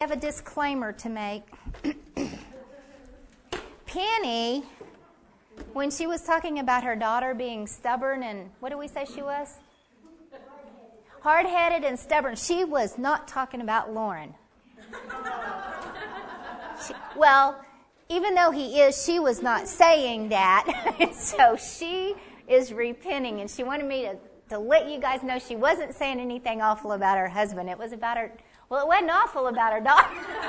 I have a disclaimer to make. Penny, when she was talking about her daughter being stubborn and, what did we say she was? Hard-headed and stubborn. She was not talking about Lauren. Even though he is, she was not saying that. So she is repenting, and she wanted me to let you guys know she wasn't saying anything awful about her husband. It was about her, well, it wasn't awful about her daughter.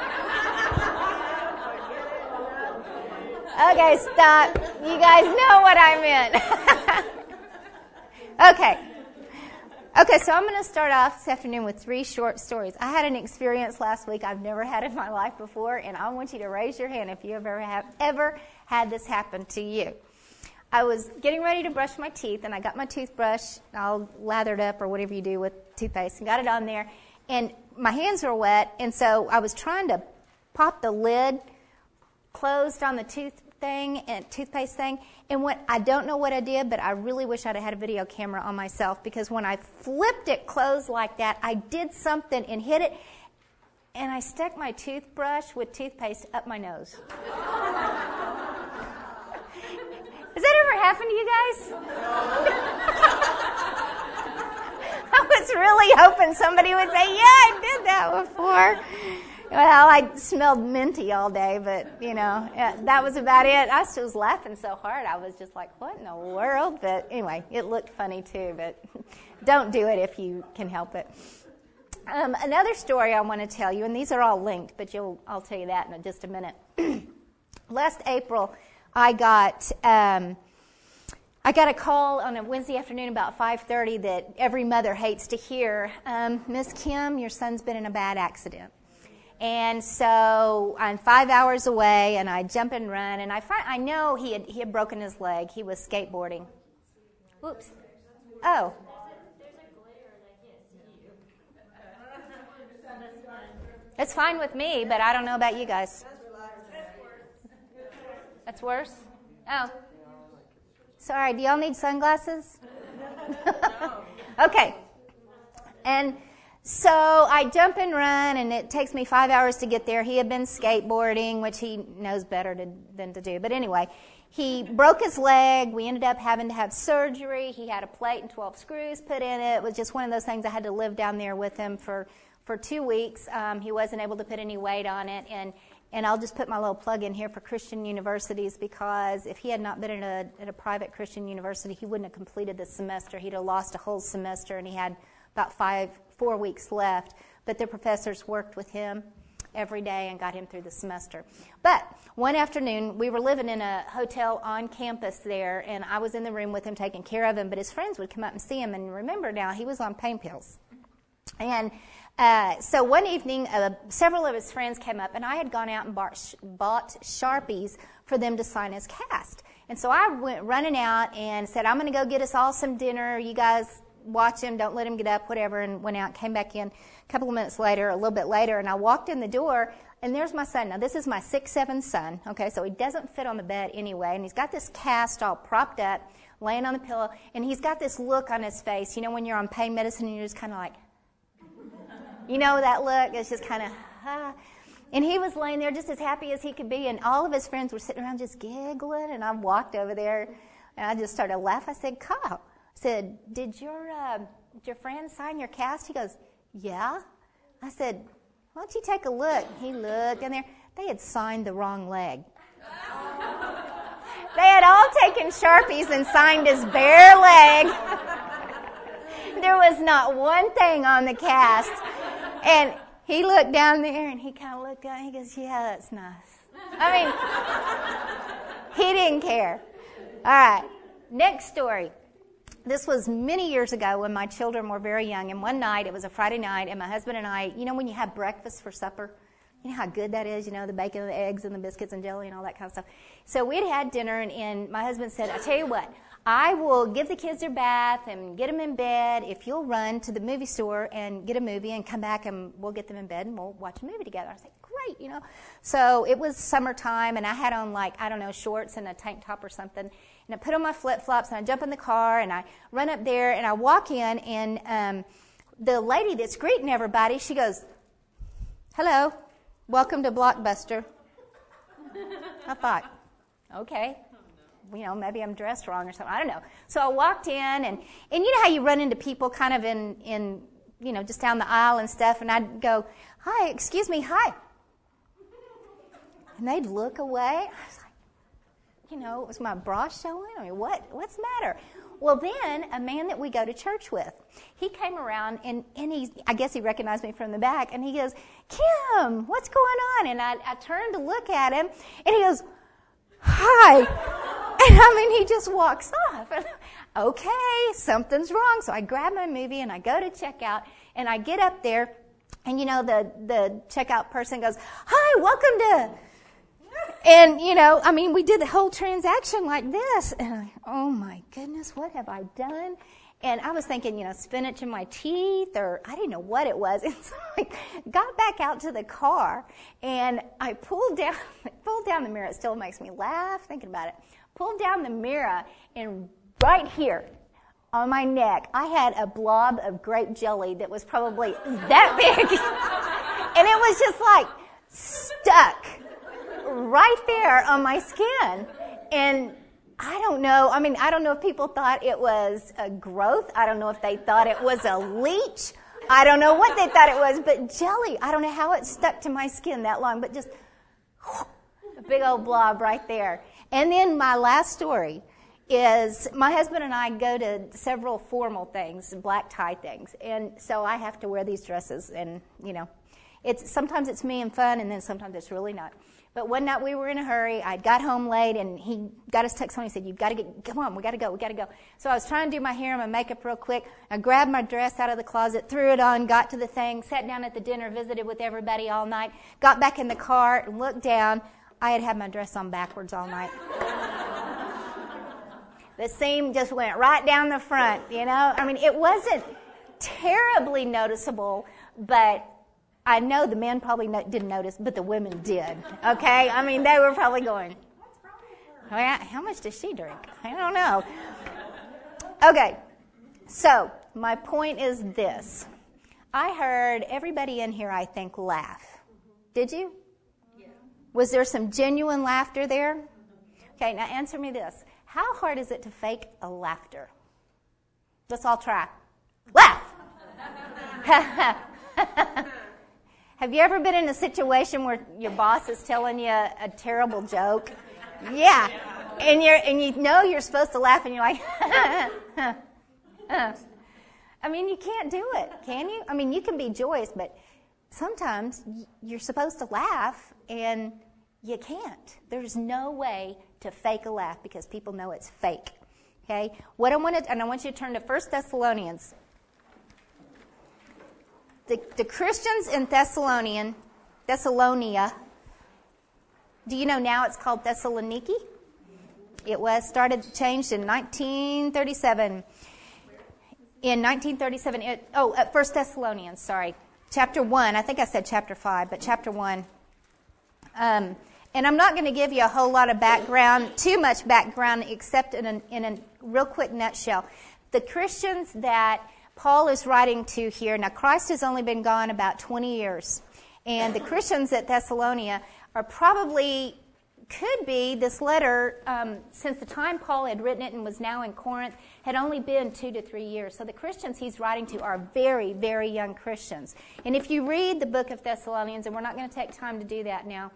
Okay, stop. You guys know what I meant. Okay, so I'm going to start off this afternoon with 3 short stories. I had an experience last week I've never had in my life before, and I want you to raise your hand if you have ever had this happen to you. I was getting ready to brush my teeth, and I got my toothbrush all lathered up or whatever you do with toothpaste, and got it on there, and my hands were wet, and so I was trying to pop the lid closed on the toothpaste thing, and I don't know what I did, but I really wish I'd had a video camera on myself, because when I flipped it closed like that, I did something and hit it, and I stuck my toothbrush with toothpaste up my nose. Has that ever happened to you guys? I was really hoping somebody would say, yeah, I did that before. Well, I smelled minty all day, but, that was about it. I was laughing so hard, I was just like, what in the world? But anyway, it looked funny too, but don't do it if you can help it. Another story I want to tell you, and these are all linked, but I'll tell you that in just a minute. Last April, I got a call on a Wednesday afternoon about 5:30 that every mother hates to hear. Miss Kim, your son's been in a bad accident. And so I'm 5 hours away, and I jump and run, and I know he had broken his leg. He was skateboarding. Whoops. Oh. It's fine with me, but I don't know about you guys. That's worse? Oh. Sorry, do y'all need sunglasses? Okay. And so I jump and run, and it takes me 5 hours to get there. He had been skateboarding, which he knows better than to do. But anyway, he broke his leg. We ended up having to have surgery. He had a plate and 12 screws put in it. It was just one of those things. I had to live down there with him for 2 weeks. He wasn't able to put any weight on it. And I'll just put my little plug in here for Christian universities, because if he had not been at a private Christian university, he wouldn't have completed the semester. He'd have lost a whole semester, and he had about 4 weeks left. But the professors worked with him every day and got him through the semester. But one afternoon, we were living in a hotel on campus there, and I was in the room with him taking care of him, but his friends would come up and see him. And remember now, he was on pain pills. And so one evening, several of his friends came up, and I had gone out and bought Sharpies for them to sign his cast. And so I went running out and said, I'm going to go get us all some dinner. You guys watch him, don't let him get up, whatever, and went out, came back in a couple of minutes later, a little bit later, and I walked in the door, and there's my son. Now, this is my 6'7" son, okay, so he doesn't fit on the bed anyway, and he's got this cast all propped up, laying on the pillow, and he's got this look on his face. You know when you're on pain medicine and you're just kind of like, you know that look? It's just kind of, And he was laying there just as happy as he could be, and all of his friends were sitting around just giggling, and I walked over there, and I just started laughing. I said, Kyle, I said, did your friend sign your cast? He goes, yeah. I said, why don't you take a look? He looked in there. They had signed the wrong leg. They had all taken Sharpies and signed his bare leg. There was not one thing on the cast. And he looked down there, and he kind of looked down. He goes, yeah, that's nice. I mean, he didn't care. All right, next story. This was many years ago when my children were very young, and one night, it was a Friday night, and my husband and I, when you have breakfast for supper, you know how good that is, the bacon and the eggs and the biscuits and jelly and all that kind of stuff. So we'd had dinner, and my husband said, I tell you what, I will give the kids their bath and get them in bed if you'll run to the movie store and get a movie and come back and we'll get them in bed and we'll watch a movie together. I said, great, So it was summertime, and I had on, shorts and a tank top or something. And I put on my flip-flops, and I jump in the car, and I run up there, and I walk in, and the lady that's greeting everybody, she goes, hello. welcome to Blockbuster. I thought, okay, maybe I'm dressed wrong or something. I don't know. So I walked in, and you know how you run into people kind of in just down the aisle and stuff, and I'd go, hi, excuse me, hi. And they'd look away. I was like, was my bra showing? I mean, what's the matter? Well, then a man that we go to church with, he came around, and I guess he recognized me from the back, and he goes, Kim, what's going on? And I turned to look at him, and he goes, hi. And he just walks off. Okay, something's wrong. So I grab my movie, and I go to check out, and I get up there, and the checkout person goes, hi, welcome to... And, we did the whole transaction like this. And I'm like, oh, my goodness, what have I done? And I was thinking, spinach in my teeth, or I didn't know what it was. And so I got back out to the car, and I pulled down the mirror. It still makes me laugh thinking about it. Pulled down the mirror, and right here on my neck, I had a blob of grape jelly that was probably that big. And it was just like stuck right there on my skin. And I don't know. I don't know if people thought it was a growth. I don't know if they thought it was a leech. I don't know what they thought it was, but jelly. I don't know how it stuck to my skin that long, but just a big old blob right there. And then my last story is my husband and I go to several formal things, black tie things. And so I have to wear these dresses, and, sometimes it's me and fun, and then sometimes it's really not. But one night we were in a hurry. I got home late, and he got his text home. He said, come on, we got to go. So I was trying to do my hair and my makeup real quick. I grabbed my dress out of the closet, threw it on, got to the thing, sat down at the dinner, visited with everybody all night, got back in the car, and looked down. I had my dress on backwards all night. The seam just went right down the front, It wasn't terribly noticeable, but I know the men probably didn't notice, but the women did, okay? They were probably going, how much does she drink? I don't know. Okay, so my point is this. I heard everybody in here, I think, laugh. Did you? Yeah. Was there some genuine laughter there? Okay, now answer me this. How hard is it to fake a laughter? Let's all try. Laugh! Have you ever been in a situation where your boss is telling you a terrible joke? Yeah. And you're supposed to laugh, and you're like, you can't do it, can you? You can be joyous, but sometimes you're supposed to laugh, and you can't. There's no way to fake a laugh because people know it's fake. Okay? I want you to turn to 1 Thessalonians. The Christians in Thessalonia, do you know now it's called Thessaloniki? It was changed in 1937. In 1937, 1 Thessalonians, sorry. Chapter 1, I think I said chapter 5, but chapter 1. And I'm not going to give you a whole lot of background, too much background, except in a real quick nutshell. The Christians that Paul is writing to here, now Christ has only been gone about 20 years. And the Christians at Thessalonia are probably, could be, this letter, since the time Paul had written it and was now in Corinth, had only been 2 to 3 years. So the Christians he's writing to are very, very young Christians. And if you read the book of Thessalonians, and we're not going to take time to do that now,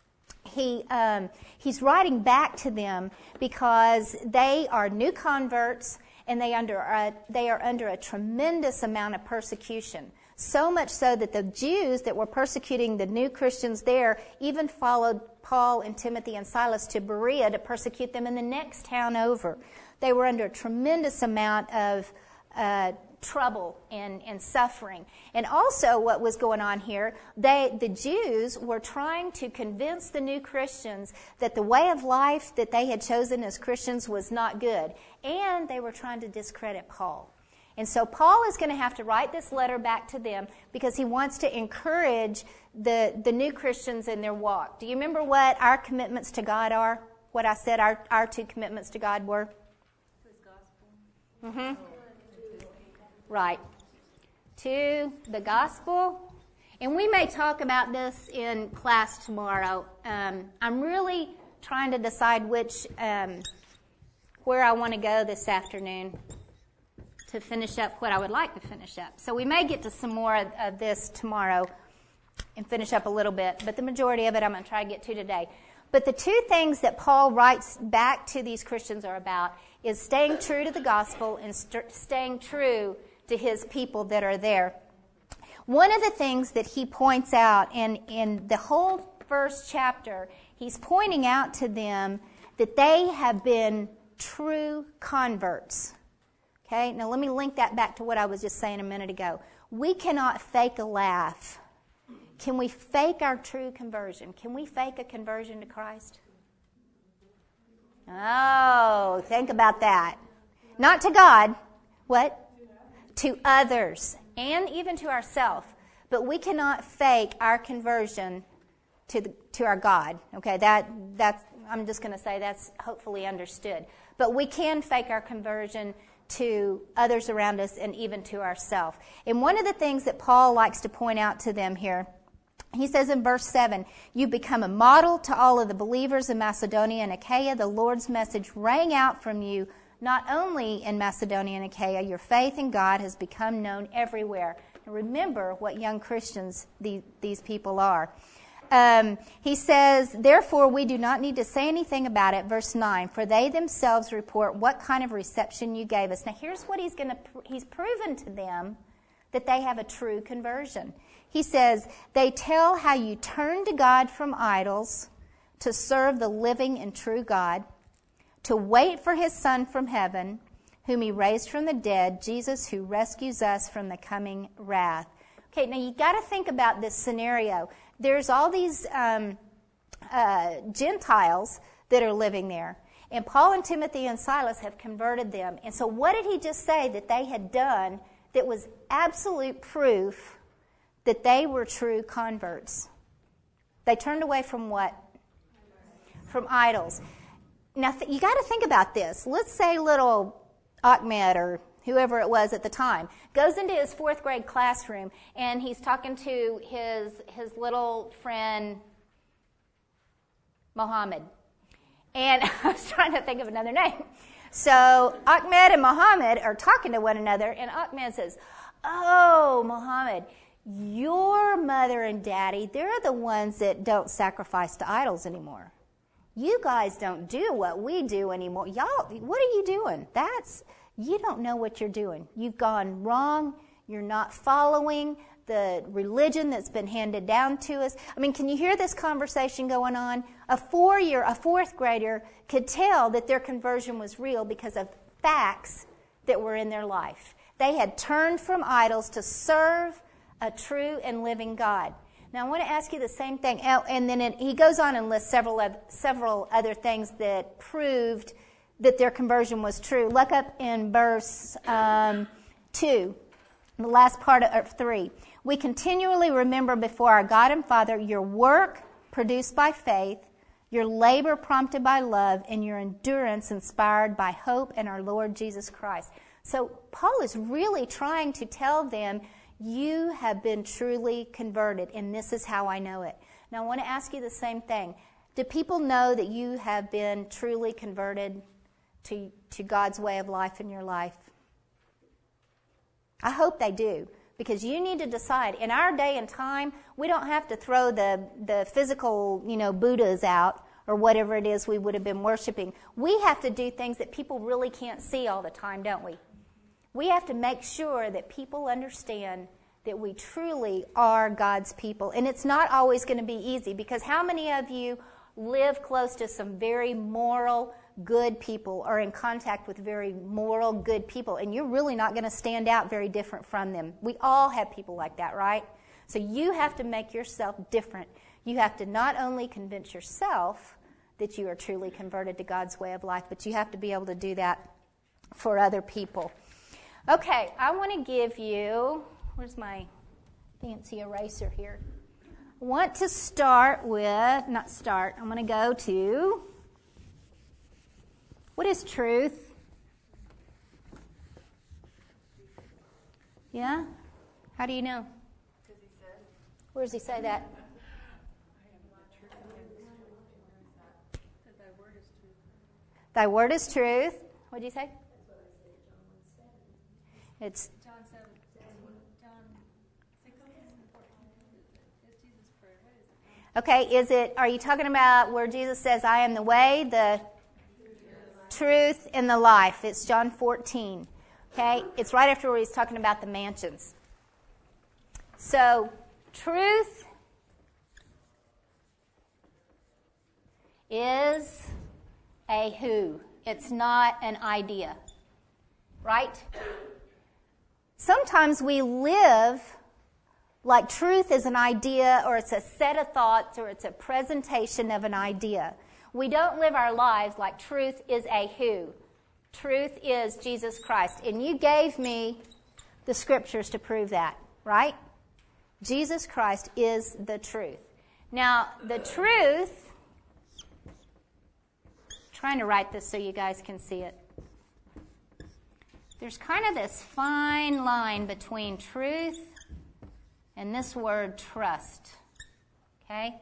he's writing back to them because they are new converts, and they are under a tremendous amount of persecution. So much so that the Jews that were persecuting the new Christians there even followed Paul and Timothy and Silas to Berea to persecute them in the next town over. They were under a tremendous amount of trouble and suffering. And also what was going on here, the Jews were trying to convince the new Christians that the way of life that they had chosen as Christians was not good. And they were trying to discredit Paul. And so Paul is going to have to write this letter back to them because he wants to encourage the new Christians in their walk. Do you remember what our commitments to God are? What I said our 2 commitments to God were? His gospel. Mm-hmm. Right. To the gospel And we may talk about this in class tomorrow. I'm really trying to decide where I want to go this afternoon to finish up what I would like to finish up. So we may get to some more of this tomorrow and finish up a little bit, but the majority of it I'm going to try to get to today. But the two things that Paul writes back to these Christians are about is staying true to the gospel and staying true to his people that are there. One of the things that he points out in the whole first chapter, he's pointing out to them that they have been true converts. Okay, now let me link that back to what I was just saying a minute ago. We cannot fake a laugh. Can we fake our true conversion? Can we fake a conversion to Christ? Oh, think about that. Not to God. What? To others and even to ourselves. But we cannot fake our conversion to our God. Okay, that's I'm just going to say that's hopefully understood. But we can fake our conversion to others around us and even to ourselves. And one of the things that Paul likes to point out to them here, he says in verse 7, you become a model to all of the believers in Macedonia and Achaia. The Lord's message rang out from you, not only in Macedonia and Achaia. Your faith in God has become known everywhere. And remember what young Christians these people are. He says, therefore we do not need to say anything about it. Verse 9, for they themselves report what kind of reception you gave us. Now here's what he's proven to them that they have a true conversion. He says, they tell how you turned to God from idols to serve the living and true God, to wait for his Son from heaven, whom he raised from the dead, Jesus, who rescues us from the coming wrath. Okay, now you got to think about this scenario. There's all these Gentiles that are living there. And Paul and Timothy and Silas have converted them. And so what did he just say that they had done that was absolute proof that they were true converts? They turned away from what? From idols. Now, you got to think about this. Let's say little Ahmed or whoever it was at the time goes into his fourth grade classroom and he's talking to his little friend Mohammed. And I was trying to think of another name. So Ahmed and Mohammed are talking to one another, and Ahmed says, oh, Mohammed, your mother and daddy, they're the ones that don't sacrifice to idols anymore. You guys don't do what we do anymore. Y'all, what are you doing? You don't know what you're doing. You've gone wrong. You're not following the religion that's been handed down to us. I mean, can you hear this conversation going on? A fourth grader could tell that their conversion was real because of facts that were in their life. They had turned from idols to serve a true and living God. Now, I want to ask you the same thing. And then he goes on and lists several other things that proved that their conversion was true. Look up in verse 2, the last part of 3. We continually remember before our God and Father your work produced by faith, your labor prompted by love, and your endurance inspired by hope in our Lord Jesus Christ. So Paul is really trying to tell them, you have been truly converted, and this is how I know it. Now I want to ask you the same thing. Do people know that you have been truly converted to God's way of life in your life? I hope they do, because you need to decide. In our day and time, we don't have to throw the physical, Buddhas out or whatever it is we would have been worshiping. We have to do things that people really can't see all the time, don't we? We have to make sure that people understand that we truly are God's people. And it's not always going to be easy, because how many of you live close to some very moral, good people, or in contact with very moral, good people, and you're really not going to stand out very different from them? We all have people like that, right? So you have to make yourself different. You have to not only convince yourself that you are truly converted to God's way of life, but you have to be able to do that for other people. Okay, I want to give you, where's my fancy eraser here? I want to start with, I'm going to go to, what is truth? Yeah? How do you know? Because he says. Where does he say that? Thy word is truth. What did you say? It's John 7, John 6, 14. It's Jesus' prayer. What is it? okay. Are you talking about where Jesus says, "I am the way, the truth, and the life"? It's John 14. Okay, it's right after where he's talking about the mansions. So, truth is a who. It's not an idea. Right? Sometimes we live like truth is an idea, or it's a set of thoughts, or it's a presentation of an idea. We don't live our lives like truth is a who. Truth is Jesus Christ. And you gave me the scriptures to prove that, right? Jesus Christ is the truth. Now, the truth, trying to write this so you guys can see it. There's kind of this fine line between truth and this word trust. Okay?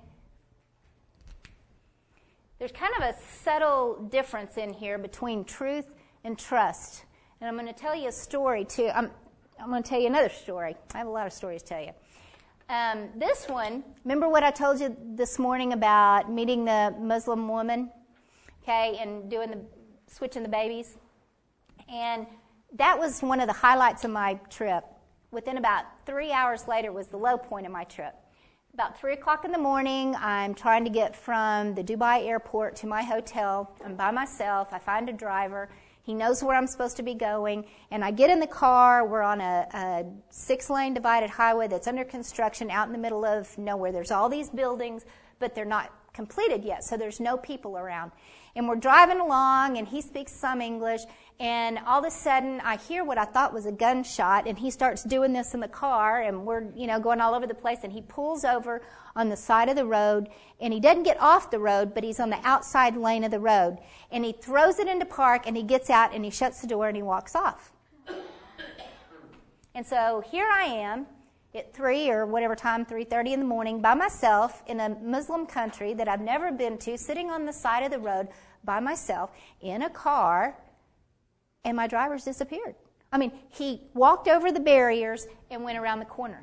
There's kind of a subtle difference in here between truth and trust. And I'm going to tell you a story too. I'm going to tell you another story. I have a lot of stories to tell you. This one, remember what I told you this morning about meeting the Muslim woman? Okay, and switching the babies? And that was one of the highlights of my trip. Within about 3 hours later was the low point of my trip. About 3 o'clock in the morning, I'm trying to get from the Dubai airport to my hotel. I'm by myself. I find a driver. He knows where I'm supposed to be going. And I get in the car. We're on a 6-lane divided highway that's under construction out in the middle of nowhere. There's all these buildings, but they're not completed yet, so there's no people around. And we're driving along, and he speaks some English, and all of a sudden I hear what I thought was a gunshot, and he starts doing this in the car, and we're, going all over the place, and he pulls over on the side of the road, and he doesn't get off the road, but he's on the outside lane of the road, and he throws it into park, and he gets out, and he shuts the door, and he walks off. And so here I am at 3 or whatever time, 3:30 in the morning, by myself in a Muslim country that I've never been to, sitting on the side of the road by myself in a car, and my driver's disappeared. I mean, he walked over the barriers and went around the corner.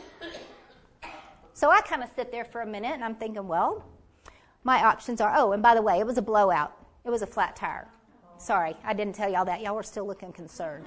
So I kind of sit there for a minute, and I'm thinking, well, my options are, and by the way, it was a blowout. It was a flat tire. Sorry, I didn't tell y'all that. Y'all were still looking concerned.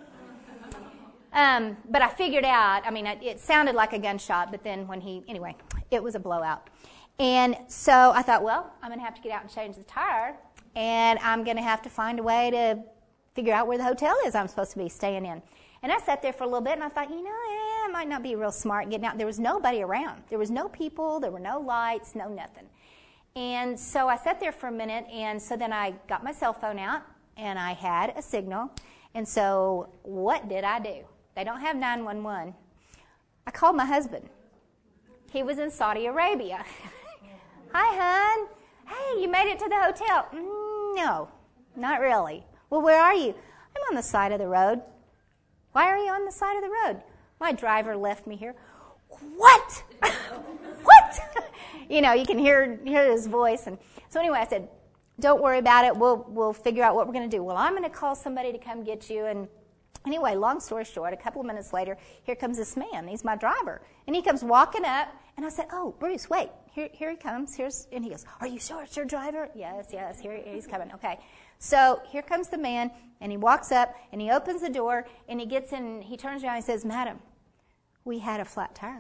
But I figured out, it sounded like a gunshot, but then it was a blowout. And so I thought, well, I'm going to have to get out and change the tire, and I'm going to have to find a way to figure out where the hotel is I'm supposed to be staying in. And I sat there for a little bit, and I thought, it might not be real smart getting out. There was nobody around. There was no people. There were no lights, no nothing. And so I sat there for a minute, and so then I got my cell phone out, and I had a signal. And so what did I do? They don't have 911. I called my husband. He was in Saudi Arabia. Hi, hon. Hey, you made it to the hotel. No, not really. Well, where are you? I'm on the side of the road. Why are you on the side of the road? My driver left me here. What? What? You can hear his voice. And so anyway, I said, don't worry about it. We'll figure out what we're going to do. Well, I'm going to call somebody to come get you. And anyway, long story short, a couple of minutes later, here comes this man. He's my driver. And he comes walking up, and I said, oh, Bruce, wait. Here he comes. And he goes, are you sure it's your driver? Yes, here he's coming. Okay. So here comes the man, and he walks up, and he opens the door, and he gets in, he turns around and he says, madam, we had a flat tire.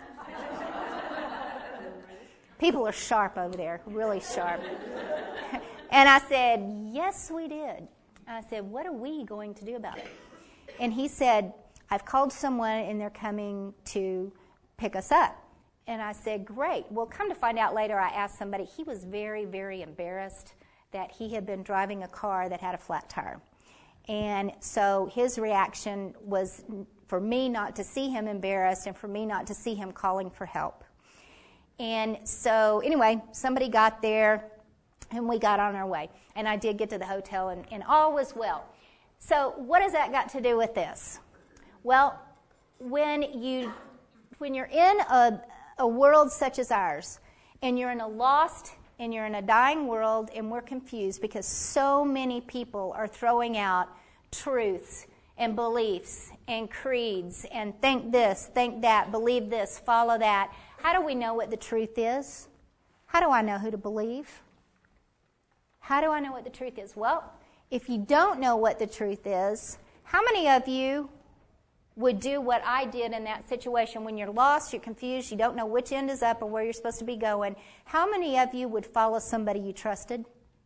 People are sharp over there, really sharp. And I said, yes, we did. And I said, what are we going to do about it? And he said, I've called someone, and they're coming to pick us up. And I said, great. Well, come to find out later, I asked somebody, he was very, very embarrassed that he had been driving a car that had a flat tire. And so his reaction was for me not to see him embarrassed and for me not to see him calling for help. And so anyway, somebody got there, and we got on our way. And I did get to the hotel, and all was well. So what has that got to do with this? Well, when you're in a world such as ours, and you're in a lost and you're in a dying world, and we're confused because so many people are throwing out truths and beliefs and creeds and think this, think that, believe this, follow that. How do we know what the truth is? How do I know who to believe? How do I know what the truth is? Well, if you don't know what the truth is, how many of you would do what I did in that situation when you're lost, you're confused, you don't know which end is up or where you're supposed to be going? How many of you would follow somebody you trusted?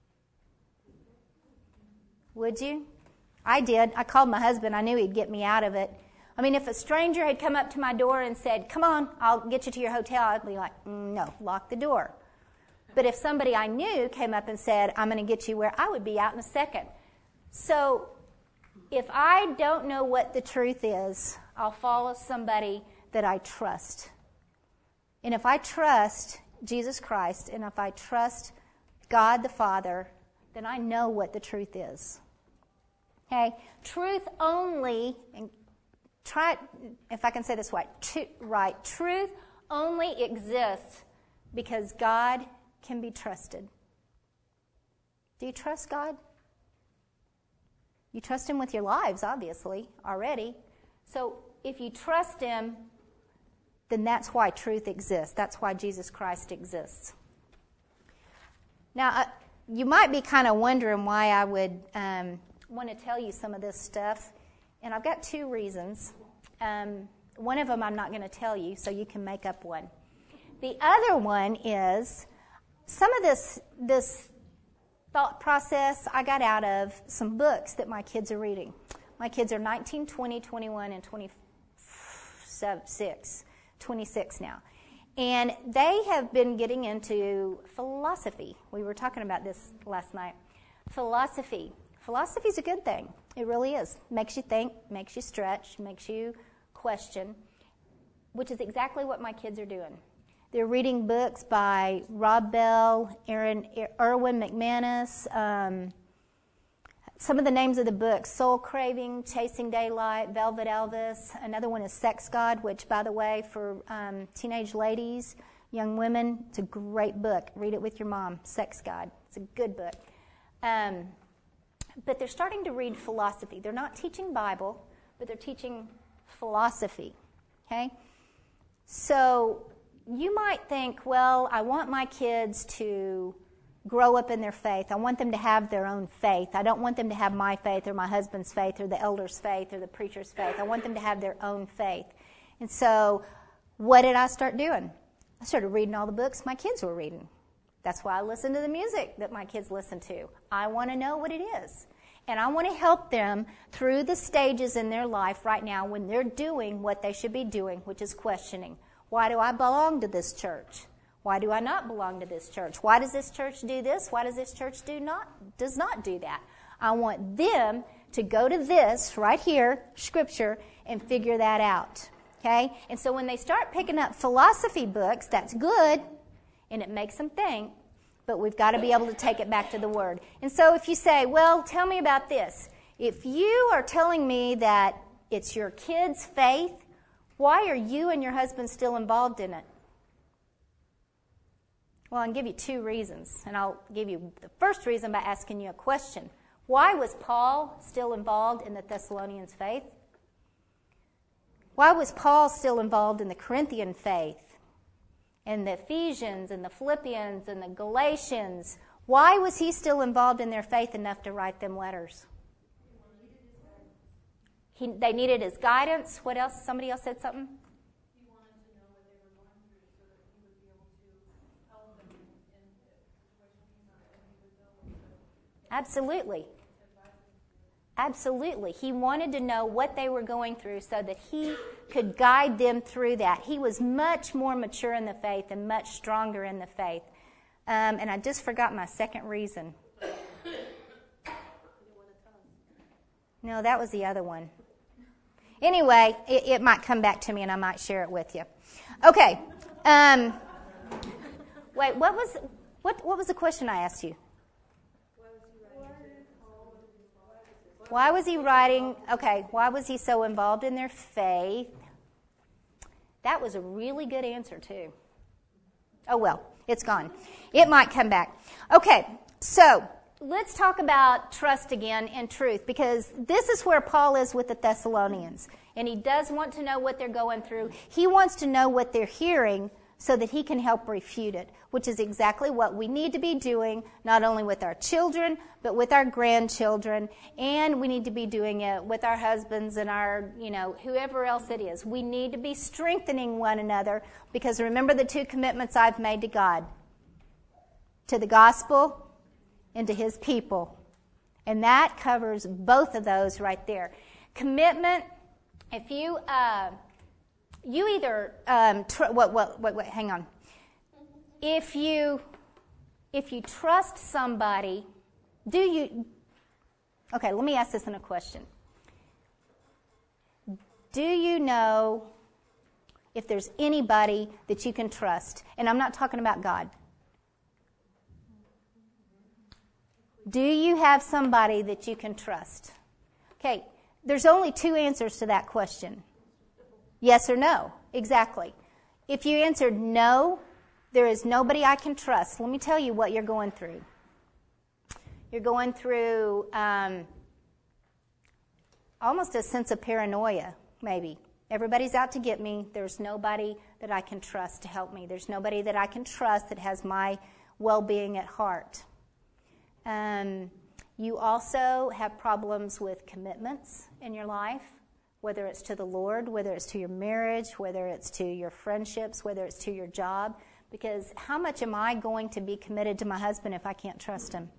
Would you? I did. I called my husband. I knew he'd get me out of it. I mean, if a stranger had come up to my door and said, come on, I'll get you to your hotel, I'd be like, no, lock the door. But if somebody I knew came up and said, I'm going to get you where, I would be out in a second. So if I don't know what the truth is, I'll follow somebody that I trust. And if I trust Jesus Christ, and if I trust God the Father, then I know what the truth is. Okay? Truth only, and try, if I can say this right, truth only exists because God can be trusted. Do you trust God? You trust Him with your lives, obviously, already. So if you trust Him, then that's why truth exists. That's why Jesus Christ exists. Now, you might be kind of wondering why I would want to tell you some of this stuff. And I've got two reasons. One of them I'm not going to tell you, so you can make up one. The other one is some of this thought process I got out of some books that my kids are reading. My kids are 19, 20, 21, and 26 now. And they have been getting into philosophy. We were talking about this last night. Philosophy. Philosophy is a good thing. It really is. Makes you think, makes you stretch, makes you question, which is exactly what my kids are doing. They're reading books by Rob Bell, Erwin McManus. Some of the names of the books: Soul Craving, Chasing Daylight, Velvet Elvis. Another one is Sex God, which, by the way, for teenage ladies, young women, it's a great book. Read it with your mom. Sex God. It's a good book. But they're starting to read philosophy. They're not teaching Bible, but they're teaching philosophy. Okay? So you might think, well, I want my kids to grow up in their faith. I want them to have their own faith. I don't want them to have my faith or my husband's faith or the elder's faith or the preacher's faith. I want them to have their own faith. And so what did I start doing? I started reading all the books my kids were reading. That's why I listen to the music that my kids listen to. I want to know what it is. And I want to help them through the stages in their life right now when they're doing what they should be doing, which is questioning. Why do I belong to this church? Why do I not belong to this church? Why does this church do this? Why does this church does not do that? I want them to go to this right here, Scripture, and figure that out. Okay? And so when they start picking up philosophy books, that's good, and it makes them think, but we've got to be able to take it back to the Word. And so if you say, well, tell me about this. If you are telling me that it's your kids' faith, why are you and your husband still involved in it? Well, I'll give you two reasons, and I'll give you the first reason by asking you a question. Why was Paul still involved in the Thessalonians' faith? Why was Paul still involved in the Corinthian faith, and the Ephesians, and the Philippians, and the Galatians? Why was he still involved in their faith enough to write them letters? They needed his guidance. What else? Somebody else said something? He wanted to know what they were going through so that he would be able to help them in situations he's not, and he would know. Absolutely. Absolutely. He wanted to know what they were going through so that he could guide them through that. He was much more mature in the faith and much stronger in the faith. And I just forgot my second reason. No, that was the other one. Anyway, it might come back to me and I might share it with you. Okay. Wait, what was the question I asked you? Why was he writing? Okay, why was he so involved in their faith? That was a really good answer, too. Oh, well, it's gone. It might come back. Okay, so let's talk about trust again and truth, because this is where Paul is with the Thessalonians. And he does want to know what they're going through. He wants to know what they're hearing so that he can help refute it, which is exactly what we need to be doing, not only with our children, but with our grandchildren. And we need to be doing it with our husbands and our, whoever else it is. We need to be strengthening one another, because remember the 2 commitments I've made to God: to the gospel and to his people. And that covers both of those right there. Commitment, if you either hang on. If you trust somebody, okay, let me ask this in a question. Do you know if there's anybody that you can trust? And I'm not talking about God. Do you have somebody that you can trust? Okay, there's only 2 answers to that question. Yes or no. Exactly. If you answered no, there is nobody I can trust, let me tell you what you're going through. You're going through almost a sense of paranoia, maybe. Everybody's out to get me. There's nobody that I can trust to help me. There's nobody that I can trust that has my well-being at heart. You also have problems with commitments in your life, whether it's to the Lord, whether it's to your marriage, whether it's to your friendships, whether it's to your job. Because how much am I going to be committed to my husband if I can't trust him?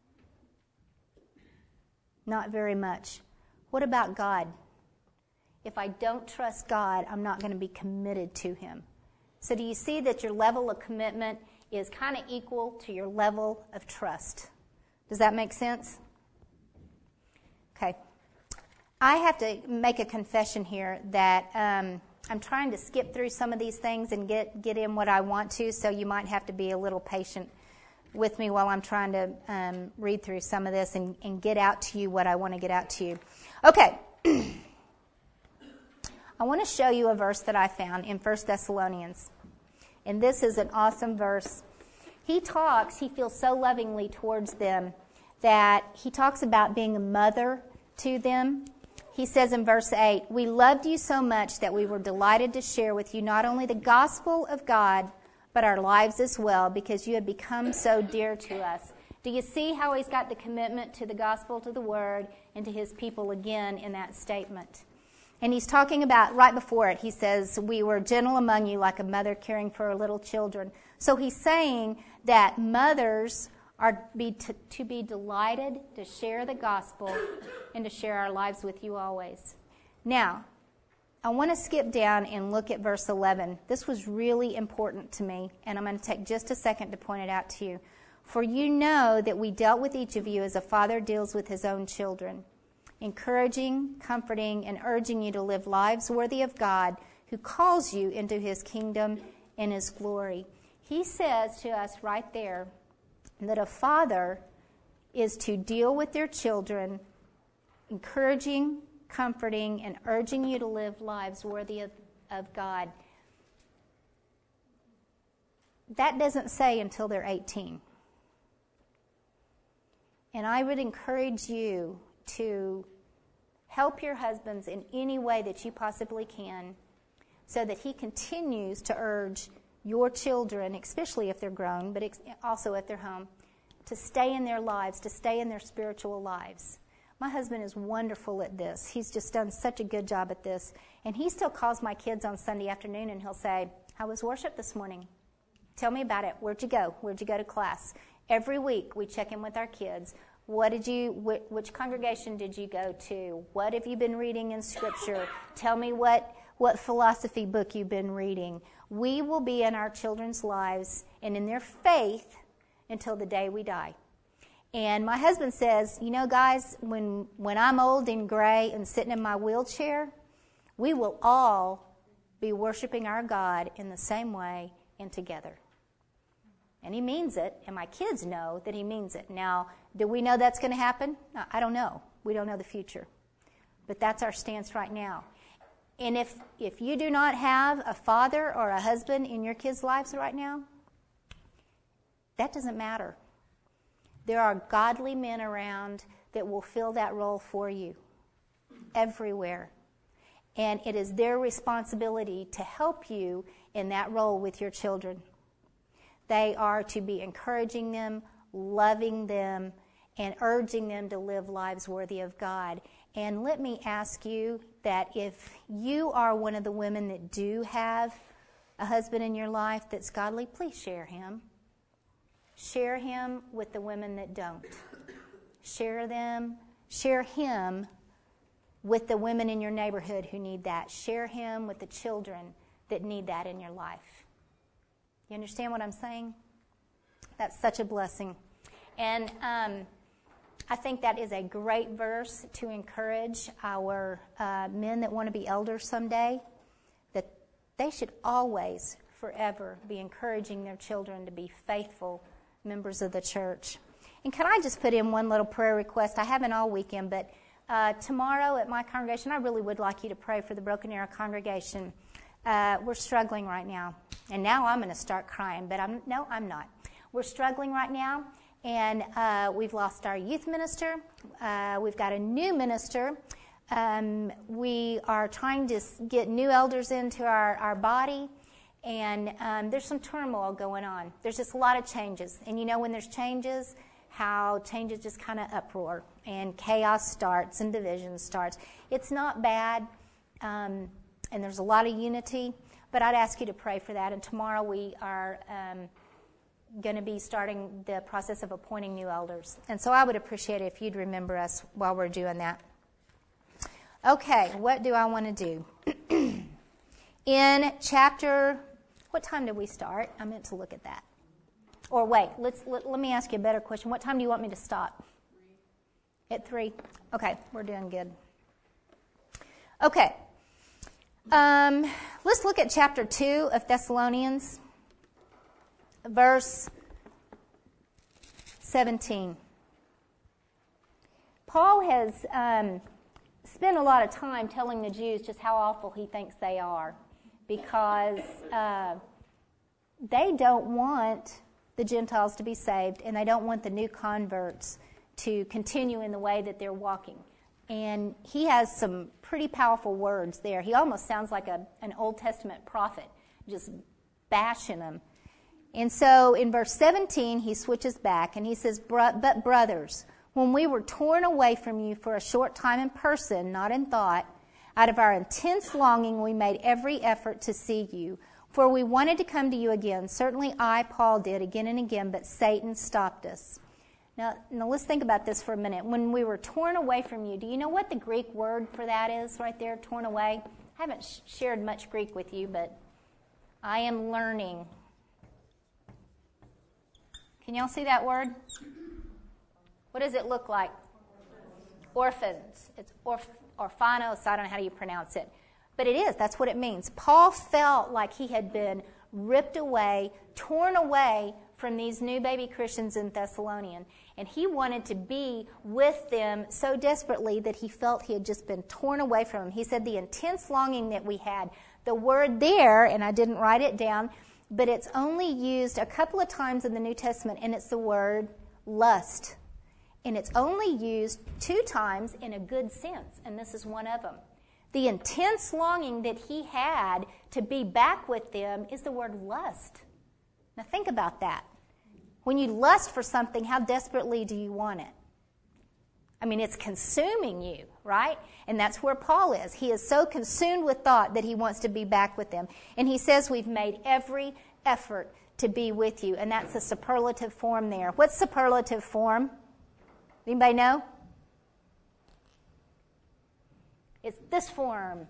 Not very much. What about God? If I don't trust God, I'm not going to be committed to him. So do you see that your level of commitment is kind of equal to your level of trust? Does that make sense? Okay. I have to make a confession here that I'm trying to skip through some of these things and get in what I want to, so you might have to be a little patient with me while I'm trying to read through some of this and get out to you what I want to get out to you. Okay. I want to show you a verse that I found in 1 Thessalonians. And this is an awesome verse. He feels so lovingly towards them that he talks about being a mother to them. He says in verse 8, "We loved you so much that we were delighted to share with you not only the gospel of God, but our lives as well, because you have become so dear to us." Do you see how he's got the commitment to the gospel, to the word, and to his people again in that statement? And he's talking about, right before it, he says, "We were gentle among you like a mother caring for her little children." So he's saying that mothers are to be delighted to share the gospel and to share our lives with you always. Now, I want to skip down and look at verse 11. This was really important to me, and I'm going to take just a second to point it out to you. "For you know that we dealt with each of you as a father deals with his own children, encouraging, comforting, and urging you to live lives worthy of God, who calls you into his kingdom and his glory." He says to us right there that a father is to deal with their children, encouraging, comforting, and urging you to live lives worthy of God. That doesn't say until they're 18. And I would encourage you to help your husbands in any way that you possibly can, so that he continues to urge your children, especially if they're grown, but also if they're home, to stay in their lives, to stay in their spiritual lives. My husband is wonderful at this. He's just done such a good job at this. And he still calls my kids on Sunday afternoon and he'll say, "How was worship this morning? Tell me about it. Where'd you go? Where'd you go to class?" Every week we check in with our kids. Which congregation did you go to? What have you been reading in Scripture? Tell me what philosophy book you've been reading. We will be in our children's lives and in their faith until the day we die. And my husband says, "You know, guys, when I'm old and gray and sitting in my wheelchair, we will all be worshiping our God in the same way and together." And he means it, and my kids know that he means it. Now, do we know that's going to happen? No, I don't know. We don't know the future. But that's our stance right now. And if you do not have a father or a husband in your kids' lives right now, That doesn't matter. There are godly men around that will fill that role for you everywhere. And it is their responsibility to help you in that role with your children. They are to be encouraging them, loving them, and urging them to live lives worthy of God. And let me ask you that if you are one of the women that do have a husband in your life that's godly, please share him. Share him with the women that don't. Share him with the women in your neighborhood who need that. Share him with the children that need that in your life. You understand what I'm saying? That's such a blessing. And I think that is a great verse to encourage our men that want to be elders someday, that they should always, forever, be encouraging their children to be faithful members of the church. And can I just put in one little prayer request? I haven't all weekend, but tomorrow at my congregation, I really would like you to pray for the Broken Arrow congregation. We're struggling right now. And now I'm going to start crying, but I'm not. We're struggling right now, and we've lost our youth minister. We've got a new minister. We are trying to get new elders into our body, and there's some turmoil going on. There's just a lot of changes. And you know when there's changes, how changes just kind of uproar, and chaos starts and division starts. It's not bad, and there's a lot of unity, but I'd ask you to pray for that. And tomorrow we are going to be starting the process of appointing new elders. And so I would appreciate it if you'd remember us while we're doing that. Okay, what do I want to do? In chapter, what time did we start? I meant to look at that. Or wait, let me ask you a better question. What time do you want me to stop? 3. At 3? Okay, we're doing good. Okay. Let's look at chapter 2 of Thessalonians, verse 17. Paul has spent a lot of time telling the Jews just how awful he thinks they are, because they don't want the Gentiles to be saved, and they don't want the new converts to continue in the way that they're walking. And he has some pretty powerful words there. He almost sounds like an Old Testament prophet, just bashing them. And so in verse 17, he switches back, and he says, "But brothers, when we were torn away from you for a short time in person, not in thought, out of our intense longing we made every effort to see you, for we wanted to come to you again. Certainly I, Paul, did again and again, but Satan stopped us." Now let's think about this for a minute. When we were torn away from you, do you know what the Greek word for that is right there, torn away? I haven't shared much Greek with you, but I am learning. Can y'all see that word? What does it look like? Orphans. It's orphanos. I don't know how you pronounce it. But it is. That's what it means. Paul felt like he had been ripped away, torn away from these new baby Christians in Thessalonian. And he wanted to be with them so desperately that he felt he had just been torn away from them. He said the intense longing that we had. The word there, and I didn't write it down, but it's only used a couple of times in the New Testament, and it's the word lust. And it's only used 2 times in a good sense, and this is one of them. The intense longing that he had to be back with them is the word lust. Now think about that. When you lust for something, how desperately do you want it? I mean, it's consuming you, right? And that's where Paul is. He is so consumed with thought that he wants to be back with them. And he says, we've made every effort to be with you. And that's a superlative form there. What's superlative form? Anybody know? It's this form.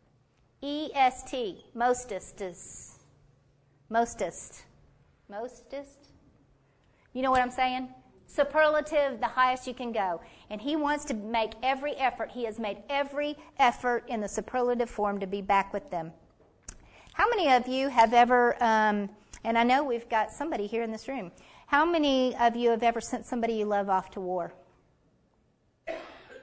EST. Mostest. Mostest. Mostest? You know what I'm saying? Superlative, the highest you can go. And he wants to make every effort. He has made every effort in the superlative form to be back with them. How many of you have ever, and I know we've got somebody here in this room, how many of you have ever sent somebody you love off to war?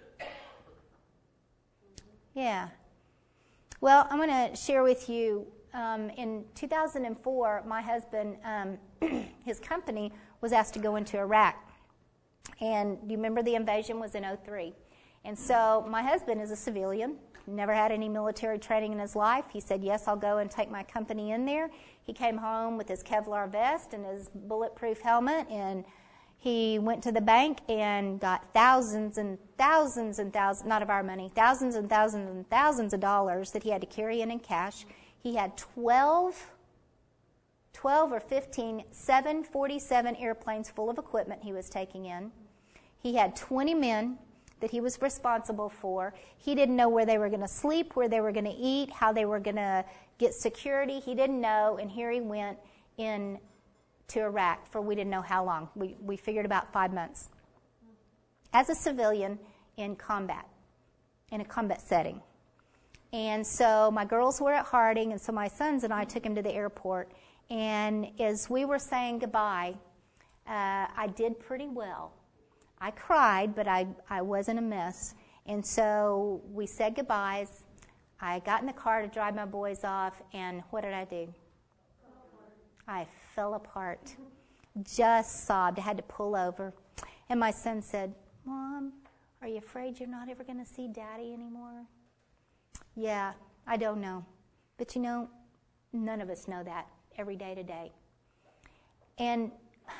Yeah. Well, I'm going to share with you in 2004, my husband, his company was asked to go into Iraq. And you remember the invasion was in 2003. And so my husband is a civilian, never had any military training in his life. He said, yes, I'll go and take my company in there. He came home with his Kevlar vest and his bulletproof helmet, and he went to the bank and got thousands and thousands and thousands, not of our money, thousands and thousands and thousands of dollars that he had to carry in cash. He had 12 or 15 747 airplanes full of equipment he was taking in. He had 20 men that he was responsible for. He didn't know where they were going to sleep, where they were going to eat, how they were going to get security. He didn't know, and here he went in to Iraq for we didn't know how long. We figured about 5 months. As a civilian in combat, in a combat setting. And so my girls were at Harding, and so my sons and I took him to the airport. And as we were saying goodbye, I did pretty well. I cried, but I wasn't a mess. And so we said goodbyes. I got in the car to drive my boys off, and what did I do? I fell apart. Just sobbed. I had to pull over. And my son said, Mom, are you afraid you're not ever going to see Daddy anymore? Yeah, I don't know. But you know, none of us know that every day to day. And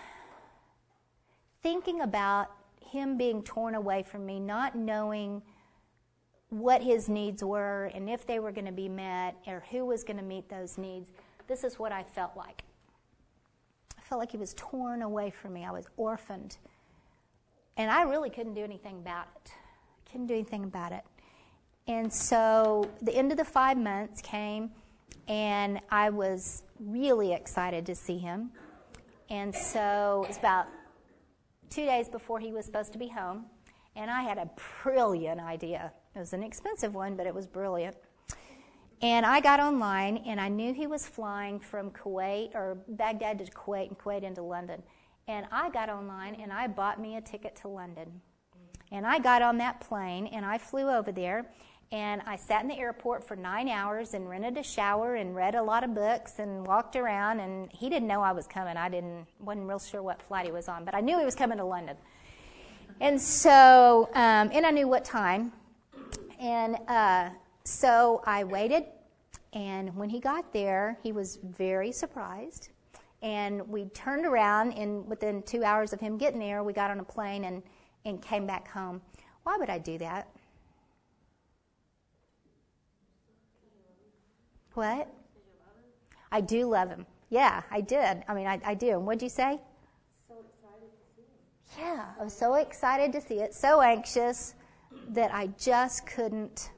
thinking about him being torn away from me, not knowing what his needs were and if they were going to be met or who was going to meet those needs, this is what I felt like. I felt like he was torn away from me. I was orphaned. And I really couldn't do anything about it. Couldn't do anything about it. And so the end of the 5 months came, and I was really excited to see him. And so it was about 2 days before he was supposed to be home, and I had a brilliant idea. It was an expensive one, but it was brilliant. And I got online, and I knew he was flying from Kuwait, or Baghdad to Kuwait, and Kuwait into London. And I got online, and I bought me a ticket to London. And I got on that plane, and I flew over there, and I sat in the airport for 9 hours and rented a shower and read a lot of books and walked around, and he didn't know I was coming. Wasn't real sure what flight he was on, but I knew he was coming to London. And so, and I knew what time. And so I waited, and when he got there, he was very surprised. And we turned around, and within 2 hours of him getting there, we got on a plane and came back home. Why would I do that? What? I do love him. Yeah, I did. I mean, I do. And what'd you say? So excited to see it. Yeah, I was so excited to see it, so anxious that I just couldn't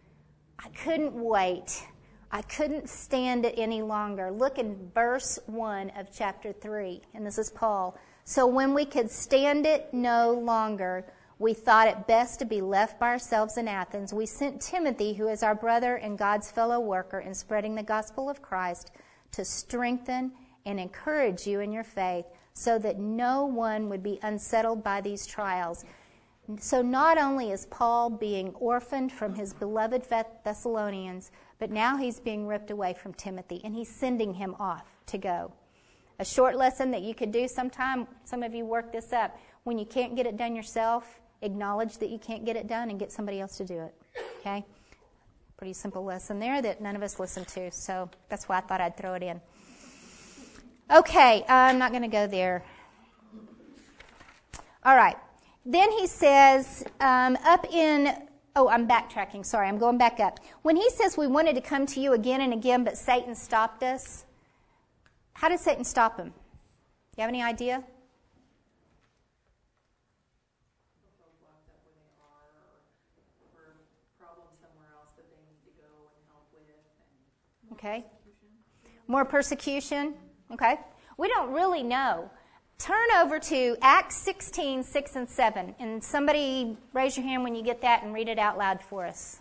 wait. I couldn't stand it any longer. Look in verse 1 of chapter 3, and this is Paul. So when we could stand it no longer, we thought it best to be left by ourselves in Athens. We sent Timothy, who is our brother and God's fellow worker in spreading the gospel of Christ, to strengthen and encourage you in your faith, so that no one would be unsettled by these trials. So not only is Paul being orphaned from his beloved Thessalonians, but now he's being ripped away from Timothy, and he's sending him off to go. A short lesson that you could do sometime, some of you work this up, when you can't get it done yourself, acknowledge that you can't get it done and get somebody else to do it. Okay? Pretty simple lesson there that none of us listen to, so that's why I thought I'd throw it in. Okay, I'm not going to go there. All right. Then he says, I'm backtracking. Sorry, I'm going back up. When he says we wanted to come to you again and again, but Satan stopped us, how did Satan stop him? You have any idea? Okay. More persecution. Okay. We don't really know. Turn over to Acts 16, 6 and 7. And somebody raise your hand when you get that and read it out loud for us.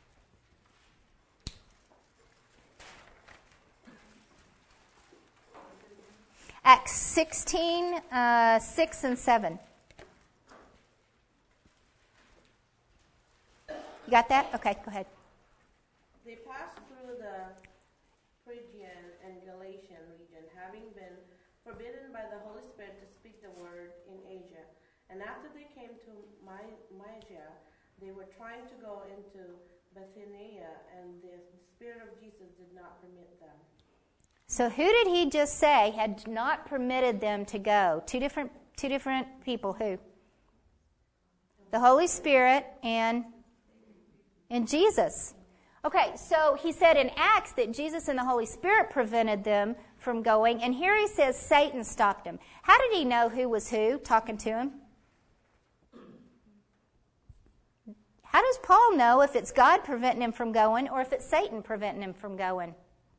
Acts 16, 6 and 7. You got that? Okay, go ahead. They passed through the forbidden by the Holy Spirit to speak the word in Asia. And after they came to Mysia, they were trying to go into Bithynia, and the Spirit of Jesus did not permit them. So who did he just say had not permitted them to go? Two different people. Who? The Holy Spirit and Jesus. Okay, so he said in Acts that Jesus and the Holy Spirit prevented them from going, and here he says Satan stopped him. How did he know who was who talking to him? How does Paul know if it's God preventing him from going or if it's Satan preventing him from going?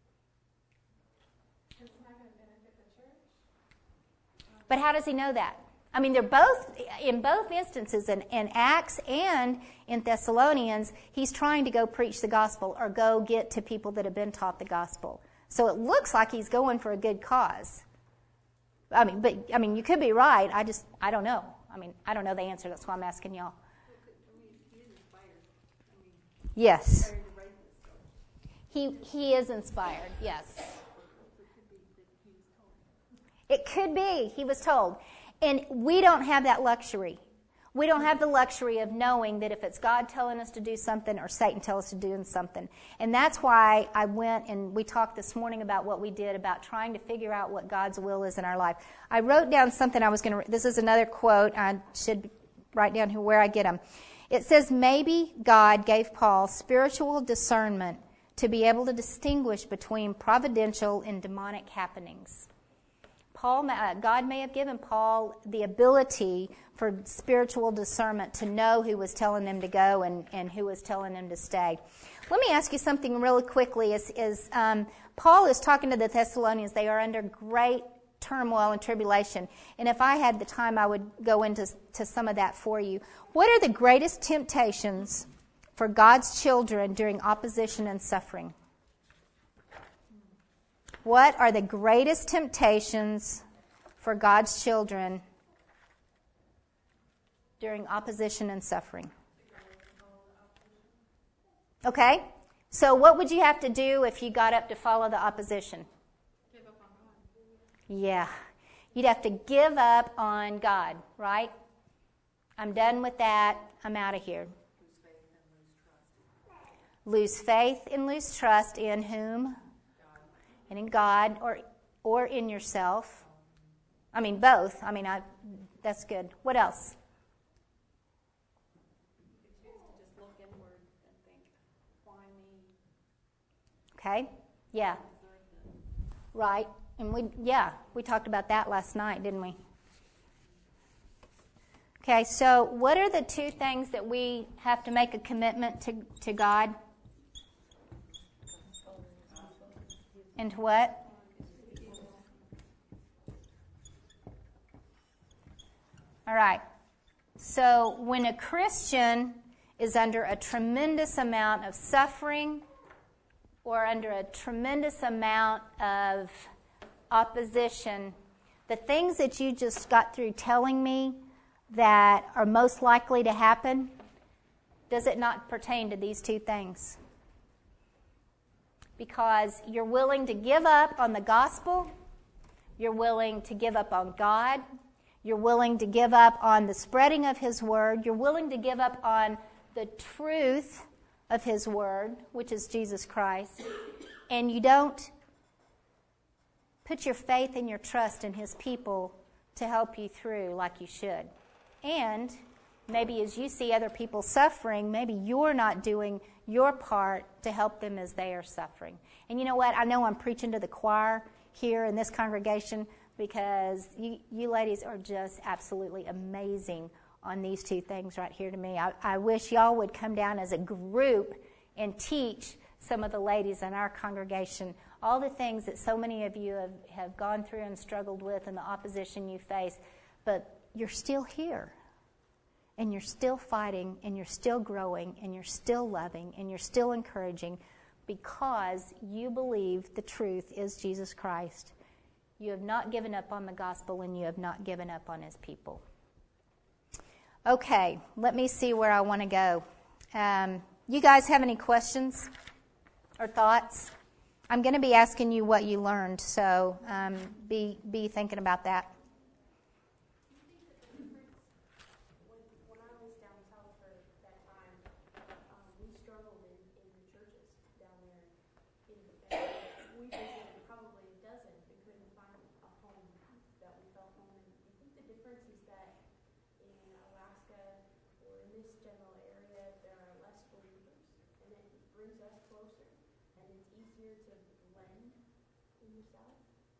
It's not going to benefit the church. But how does he know that? I mean, they're both, in both instances, in Acts and in Thessalonians, he's trying to go preach the gospel or go get to people that have been taught the gospel. So it looks like he's going for a good cause. I mean, you could be right. I don't know. I don't know the answer. That's why I'm asking y'all. Yes. He is inspired, yes. It could be. He was told. And we don't have that luxury. We don't have the luxury of knowing that if it's God telling us to do something or Satan telling us to do something. And that's why I went and we talked this morning about what we did about trying to figure out what God's will is in our life. I wrote down something this is another quote. I should write down where I get them. It says, maybe God gave Paul spiritual discernment to be able to distinguish between providential and demonic happenings. God may have given Paul the ability for spiritual discernment to know who was telling them to go and who was telling them to stay. Let me ask you something really quickly. Paul is talking to the Thessalonians. They are under great turmoil and tribulation. And if I had the time, I would go into some of that for you. What are the greatest temptations for God's children during opposition and suffering? What are the greatest temptations for God's children during opposition and suffering? Okay, so what would you have to do if you got up to follow the opposition? Give up on God. Yeah, you'd have to give up on God, right? I'm done with that. I'm out of here. Lose faith and lose trust in whom? And in God or in yourself. I mean, both. That's good. What else? You choose to just look inward and think, why me? Okay. Yeah. Right. And we talked about that last night, didn't we? Okay, so what are the two things that we have to make a commitment to God? And to what? All right. So when a Christian is under a tremendous amount of suffering or under a tremendous amount of opposition, the things that you just got through telling me that are most likely to happen, does it not pertain to these two things? Because you're willing to give up on the gospel, you're willing to give up on God, you're willing to give up on the spreading of His Word, you're willing to give up on the truth of His Word, which is Jesus Christ, and you don't put your faith and your trust in His people to help you through like you should. And maybe as you see other people suffering, maybe you're not doing your part to help them as they are suffering. And you know what? I know I'm preaching to the choir here in this congregation because you ladies are just absolutely amazing on these two things right here to me. I wish y'all would come down as a group and teach some of the ladies in our congregation all the things that so many of you have gone through and struggled with and the opposition you face. But you're still here. And you're still fighting, and you're still growing, and you're still loving, and you're still encouraging because you believe the truth is Jesus Christ. You have not given up on the gospel, and you have not given up on His people. Okay, let me see where I want to go. You guys have any questions or thoughts I'm going to be asking you what you learned, so be thinking about that. When I was down south for that time, we struggled in the churches down there. We visited probably a dozen. We couldn't find a home that we felt home in. I think the difference is that in Alaska or in this general area, there are less believers, and it brings us closer, and it's easier to blend in the south.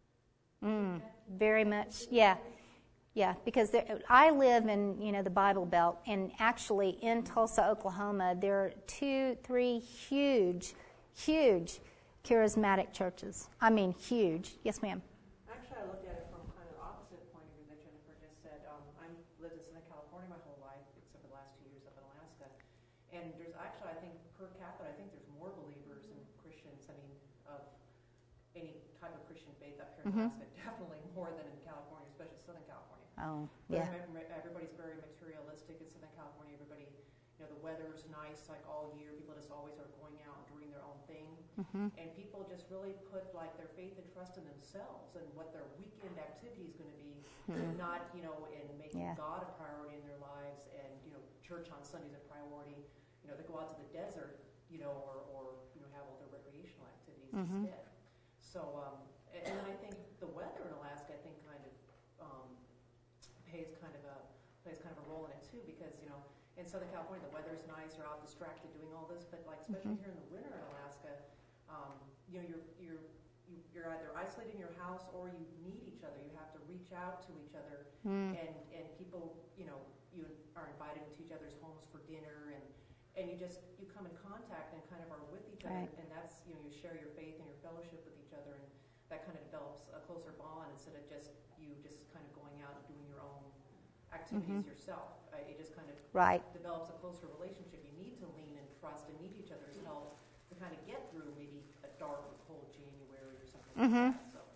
Very much, yeah. Yeah, because I live in, the Bible Belt, and actually in Tulsa, Oklahoma, there are 2-3 huge charismatic churches. I mean, huge. Yes, ma'am. Actually, I looked at it from kind of the opposite point of view that Jennifer just said. I've lived in Southern California my whole life, except for the last 2 years up in Alaska. And there's actually, I think, per capita, I think there's more believers and Christians, of any type of Christian faith up here in Alaska, definitely more than in California, especially Southern California. Oh, yeah. Everybody's very materialistic in Southern California. Everybody, the weather's nice like all year. People just always are going out and doing their own thing. And people just really put like their faith and trust in themselves and what their weekend activity is going to be, not, in making God a priority in their lives and, church on Sundays a priority. They go out to the desert, or have all their recreational activities instead. So, and then I think the weather in Alaska, I think, kind of plays kind of a role in it too, because in Southern California the weather's nice, you're out distracted doing all this, but like especially here in the winter in Alaska, you're either isolated in your house or you need each other. You have to reach out to each other, and people you are invited into each other's homes for dinner, and you come in contact and kind of are with each other, and that's you share your faith and your fellowship with each other, and that kind of develops a closer bond instead of just kind of going out and doing your own activities yourself. It just kind of develops a closer relationship. You need to lean and trust and need each other's help to kind of get through maybe a dark or cold January or something like that. So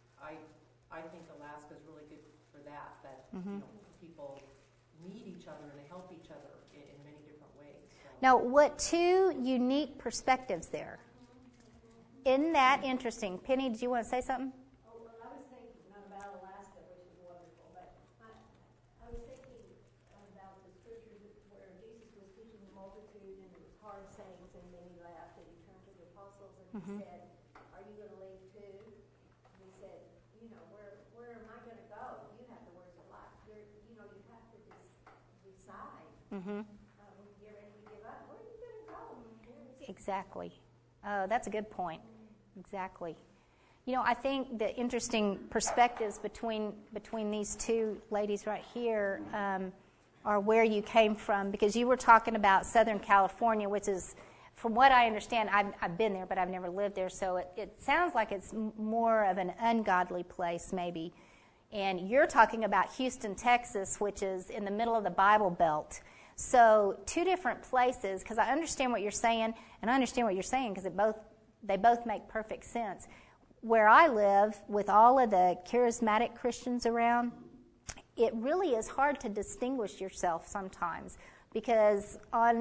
I think Alaska is really good for that people need each other and they help each other in many different ways. So. Now, what two unique perspectives there? Isn't that interesting? Penny, did you want to say something? Oh, well, I was thinking not about Alaska, which is wonderful, but I was thinking about the scriptures where Jesus was teaching the multitude, and it was hard sayings, and then he laughed, and he turned to the apostles, and he said, "Are you going to leave too?" And he said, "Where am I going to go? You have the words of life. You have to decide. When you get ready to give up, where are you going to go?" Exactly. Oh, that's a good point. Exactly. I think the interesting perspectives between these two ladies right here are where you came from, because you were talking about Southern California, which is, from what I understand, I've been there, but I've never lived there, so it sounds like it's more of an ungodly place, maybe. And you're talking about Houston, Texas, which is in the middle of the Bible Belt. So two different places, because I understand what you're saying, and I understand what you're saying because they both make perfect sense. Where I live, with all of the charismatic Christians around, it really is hard to distinguish yourself sometimes, because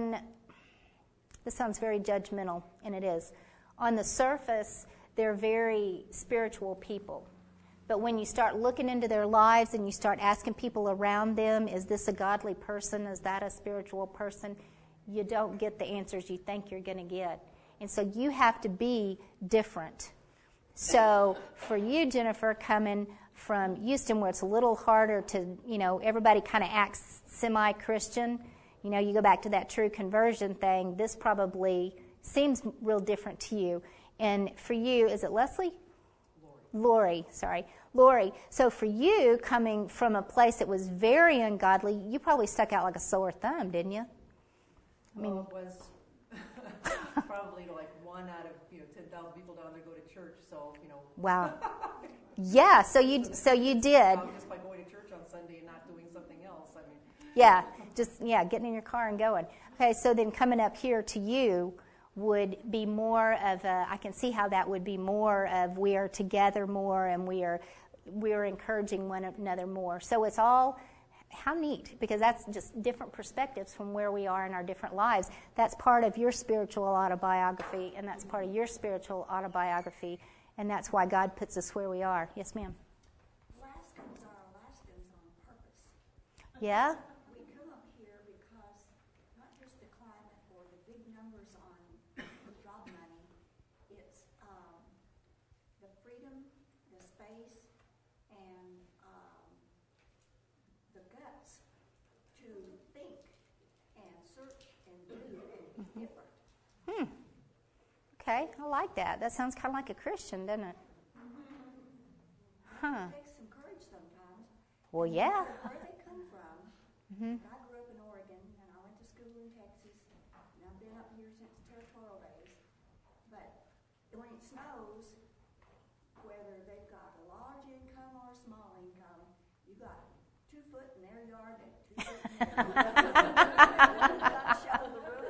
this sounds very judgmental, and it is. On the surface, they're very spiritual people. But when you start looking into their lives and you start asking people around them, is this a godly person? Is that a spiritual person? You don't get the answers you think you're going to get. And so you have to be different. So for you, Jennifer, coming from Houston, where it's a little harder to, everybody kind of acts semi-Christian, you go back to that true conversion thing, this probably seems real different to you. And for you, is it Leslie? Lori. So for you, coming from a place that was very ungodly, you probably stuck out like a sore thumb, didn't you? Well, it was probably like 1 out of 10,000 people down there go to church, so Wow. Yeah. So you did. Just by going to church on Sunday and not doing something else. Getting in your car and going. Okay. So then coming up here to you would be more of I can see how that would be more of we are together more, and we are encouraging one another more. So it's all How neat, because that's just different perspectives from where we are in our different lives. That's part of your spiritual autobiography, and that's part of your spiritual autobiography, and that's why God puts us where we are. Yes, ma'am? Alaskans are Alaskans on purpose. Yeah? We come up here because not just the climate or the big numbers on job money, it's the freedom, the space, and the guts to think and search and do and be different. Okay, I like that. That sounds kind of like a Christian, doesn't it? Huh. It takes some courage sometimes. Well, yeah. Where they come from. I grew up in Oregon, and I went to school in Texas, and I've been up here since territorial days. But when it snows, whether they've got a large income or a small income, you got 2 foot in their yard and 2 foot in their yard. One's got to shovel the roof.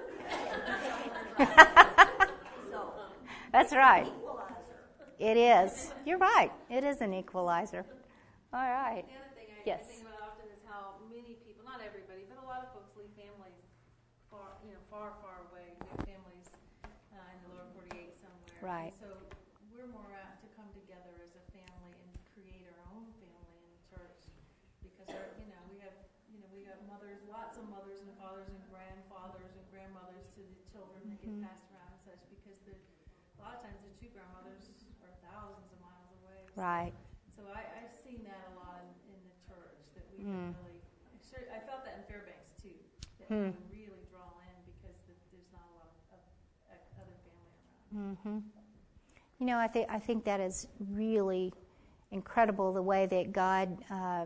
So, That's right. equalizer. It is. You're right. It is an equalizer. All right. The other thing I Yes. think about often is how many people, not everybody, but a lot of folks leave families far away. They have families in the lower 48 somewhere. Right. And so we're more apt to come together as a family and create our own family in the church because we have mothers, lots of mothers and fathers and grandfathers and grandmothers to the children that get passed around and such because a lot of times the 2 grandmothers are thousands of miles away. Right. So I've seen that a lot in the church that we can really. I felt that in Fairbanks too. That we can really draw in because there's not a lot of other family around. You know, I think that is really incredible the way that God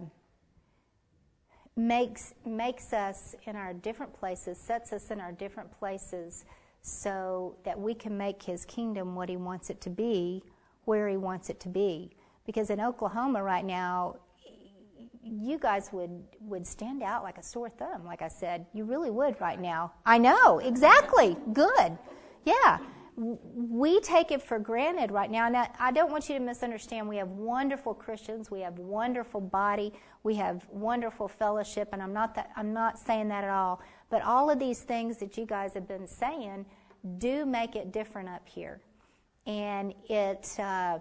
makes us in our different places, sets us in our different places, so that we can make His kingdom what He wants it to be, where He wants it to be. Because in Oklahoma right now, you guys would stand out like a sore thumb, like I said. You really would right now. I know, exactly. Good. Yeah. We take it for granted right now. Now, I don't want you to misunderstand. We have wonderful Christians. We have wonderful body. We have wonderful fellowship, and I'm not saying that at all. But all of these things that you guys have been saying do make it different up here. And it's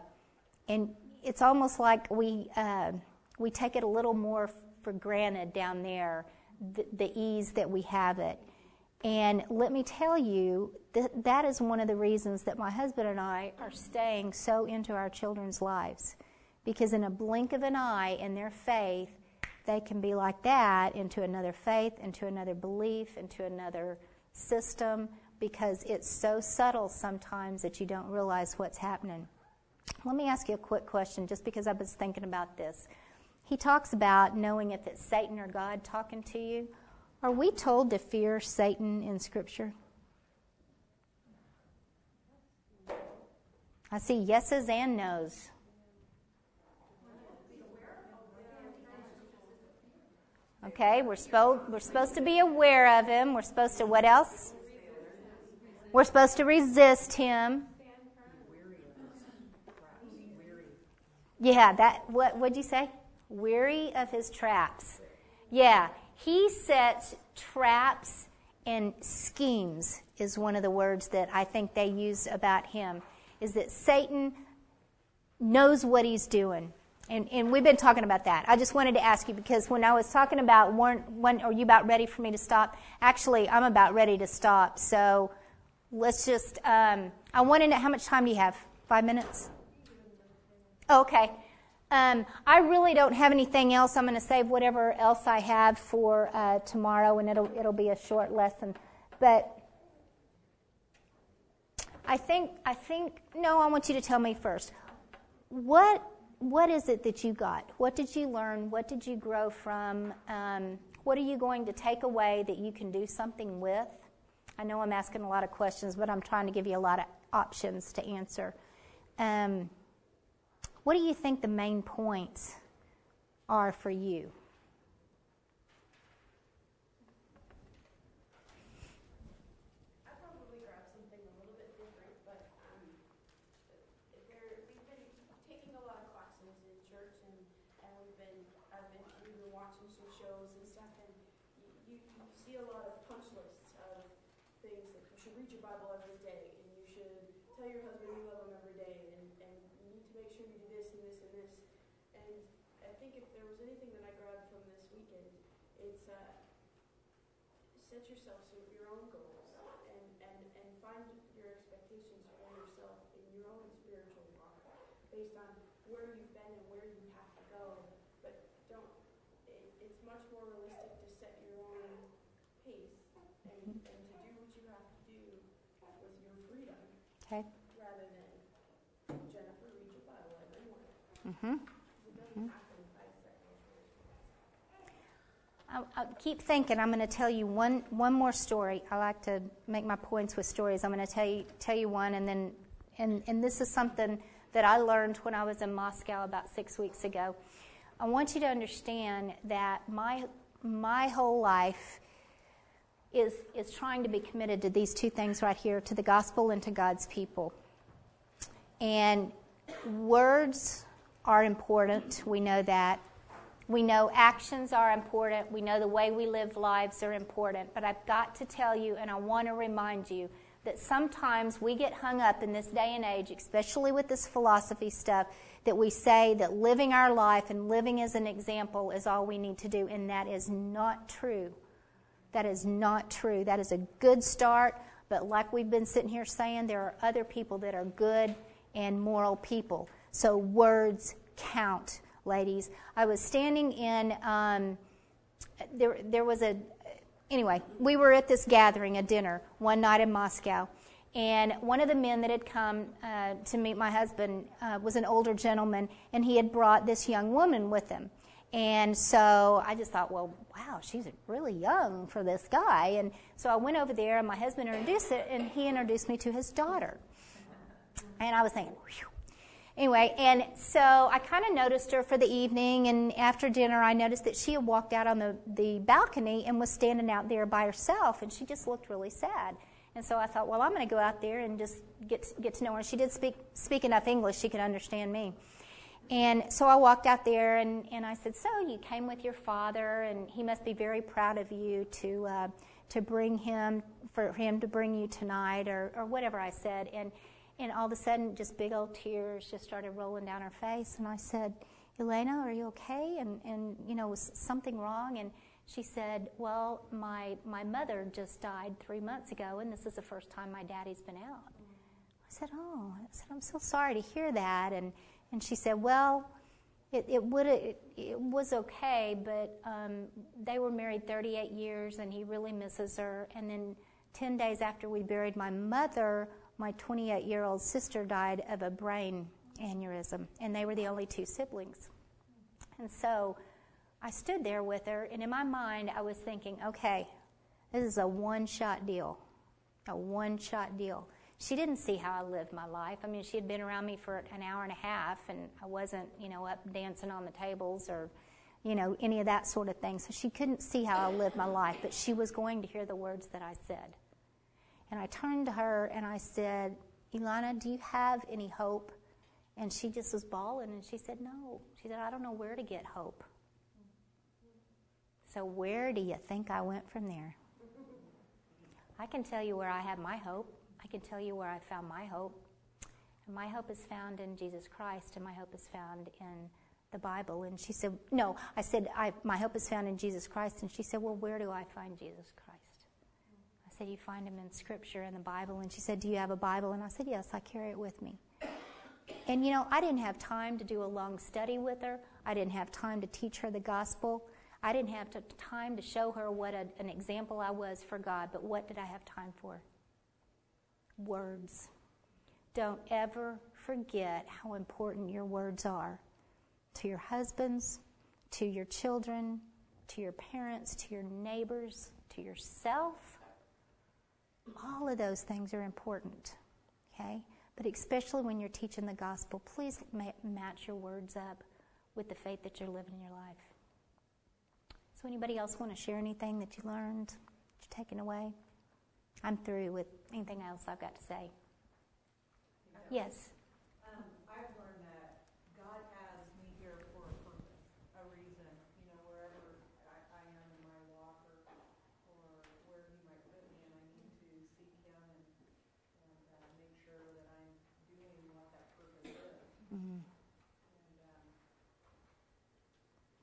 almost like we take it a little more for granted down there, the ease that we have it. And let me tell you, that is one of the reasons that my husband and I are staying so into our children's lives. Because in a blink of an eye in their faith, they can be like that into another faith, into another belief, into another system, because it's so subtle sometimes that you don't realize what's happening. Let me ask you a quick question, just because I was thinking about this. He talks about knowing if it's Satan or God talking to you. Are we told to fear Satan in Scripture? I see yeses and nos. Okay, we're supposed to be aware of him. We're supposed to, what else? We're supposed to resist him. Yeah, what'd you say? Weary of his traps. Yeah, he sets traps and schemes is one of the words that I think they use about him, is that Satan knows what he's doing. And we've been talking about that. I just wanted to ask you, because when I was talking about, are you about ready for me to stop? Actually, I'm about ready to stop. So let's just, I want to know, how much time do you have? 5 minutes? Okay. I really don't have anything else. I'm going to save whatever else I have for tomorrow, and it'll be a short lesson. But I think. No, I want you to tell me first. What is it that you got? What did you learn? What did you grow from? What are you going to take away that you can do something with? I know I'm asking a lot of questions, but I'm trying to give you a lot of options to answer. What do you think the main points are for you? I probably grabbed something a little bit different, but we've been taking a lot of classes in church, and we've been watching some shows and you see a lot of punch lists of things like you should read your Bible every day, and you should tell your husband you love him every day, and you need to make sure you do this and this and this. And I think if there was anything that I grabbed from this weekend, it's set yourself your own goals and find your expectations for yourself in your own spiritual walk based on where you've been and where you have to go. But it's much more realistic to set your own pace and to do what you have to do with your freedom. Okay. Rather than Jennifer read your Bible every morning. Mm-hmm. It doesn't happen in 5 seconds. I'll keep thinking. I'm going to tell you one more story. I like to make my points with stories. I'm going to tell you one, and then and this is something that I learned when I was in Moscow about 6 weeks ago. I want you to understand that my whole life is trying to be committed to these two things right here, to the gospel and to God's people. And words are important. We know that. We know actions are important. We know the way we live lives are important. But I've got to tell you, and I want to remind you, that sometimes we get hung up in this day and age, especially with this philosophy stuff, that we say that living our life and living as an example is all we need to do, and that is not true. That is not true. That is a good start, but like we've been sitting here saying, there are other people that are good and moral people. So words count, ladies. I was standing in, anyway, we were at this gathering, a dinner, one night in Moscow. And one of the men that had come to meet my husband was an older gentleman, and he had brought this young woman with him. And so I just thought, well, wow, she's really young for this guy. And so I went over there, and my husband introduced it, and he introduced me to his daughter. And I was thinking, whew. Anyway, and so I kind of noticed her for the evening, and after dinner I noticed that she had walked out on the balcony and was standing out there by herself, and she just looked really sad. And so I thought, well, I'm going to go out there and just get to know her. She did speak enough English she could understand me. And so I walked out there, and I said, so you came with your father, and he must be very proud of you to bring him, for him to bring you tonight, or whatever I said. And all of a sudden, just big old tears just started rolling down her face. And I said, Elena, are you okay? And was something wrong? And she said, well, my mother just died 3 months ago, and this is the first time my daddy's been out. I said, I'm so sorry to hear that. And she said, well, it was okay, but they were married 38 years, and he really misses her. And then 10 days after we buried my mother, my 28-year-old sister died of a brain aneurysm, and they were the only two siblings. And so I stood there with her, and in my mind I was thinking, okay, this is a one-shot deal, a one-shot deal. She didn't see how I lived my life. I mean, she had been around me for an hour and a half, and I wasn't, up dancing on the tables or, any of that sort of thing. So she couldn't see how I lived my life, but she was going to hear the words that I said. And I turned to her and I said, Ilana, do you have any hope? And she just was bawling, and she said, no. She said, I don't know where to get hope. So where do you think I went from there? I can tell you where I have my hope. I can tell you where I found my hope. And my hope is found in Jesus Christ, and my hope is found in the Bible. And she said, no. I said, my hope is found in Jesus Christ. And she said, well, where do I find Jesus Christ? I said, you find him in Scripture, in the Bible. And she said, do you have a Bible? And I said, yes, I carry it with me. And, I didn't have time to do a long study with her. I didn't have time to teach her the gospel. I didn't have time to show her what an example I was for God. But what did I have time for? Words. Don't ever forget how important your words are to your husbands, to your children, to your parents, to your neighbors, to yourself. All of those things are important, okay? But especially when you're teaching the gospel, please match your words up with the faith that you're living in your life. So anybody else want to share anything that you learned, that you're taking away? I'm through with anything else I've got to say. Yes? I've learned that God has me here for a purpose, a reason, wherever I am in my walk or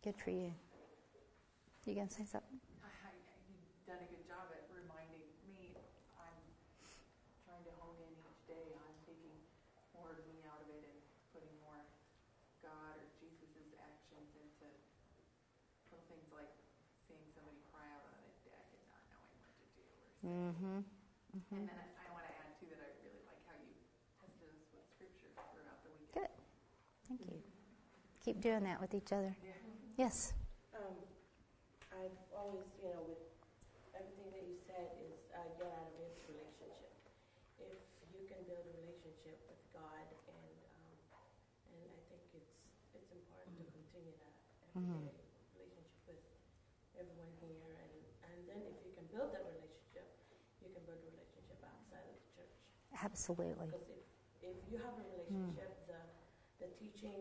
Good for you. You going to say something? You've done a good job at reminding me. I'm trying to hone in each day on taking more of me out of it and putting more God or Jesus' actions into little things like seeing somebody cry out on a deck and not knowing what to do. Mm-hmm. And then I want to add, too, that I really like how you tested us with Scripture throughout the weekend. Good. Thank you. Keep doing that with each other. Yeah. Yes. I've always, with everything that you said is get out of it relationship. If you can build a relationship with God, and I think it's important to continue that every day, relationship with everyone here, and then if you can build that relationship, you can build a relationship outside of the church. Absolutely. Because if you have a relationship, the teaching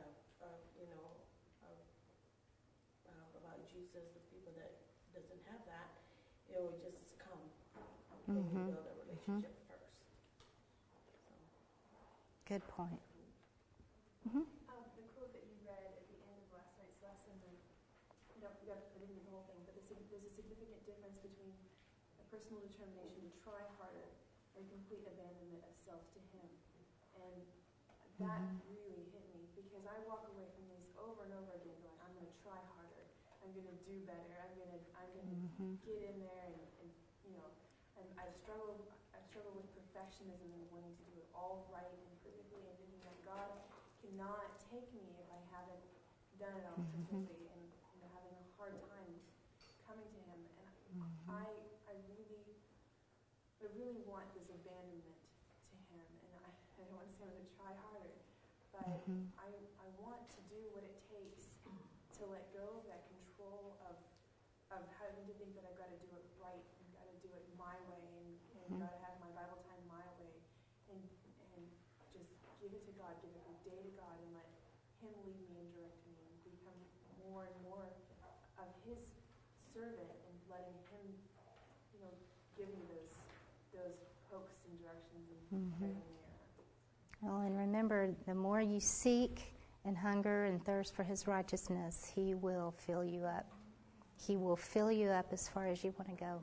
about Jesus, the people that doesn't have that, it will just come when you build a relationship first. So. Good point. The quote that you read at the end of last night's lesson, and I didn't read the whole thing, but there's a significant difference between a personal determination to try harder and complete abandonment of self to Him. And that really hit me, because I walk away from these over and over again going, I'm going to try harder, I'm going to do better, I'm going to get in there, and I struggle with perfectionism and wanting to do it all right and perfectly, and thinking that God cannot take me if I haven't done it all perfectly, and having a hard time coming to Him. And I really want this abandonment to Him, and I don't want to say I'm going to try harder, but I want to do what it takes to let go of that control of having to think that I've got to do it right, and got to do it my way, and got to have my Bible time my way, and just give it to God, give every day to God, and let Him lead me and direct me, and become more and more of His servant, and letting Him, give me those pokes and directions and guiding me around. Well, and remember, the more you seek and hunger and thirst for His righteousness, He will fill you up. He will fill you up as far as you want to go.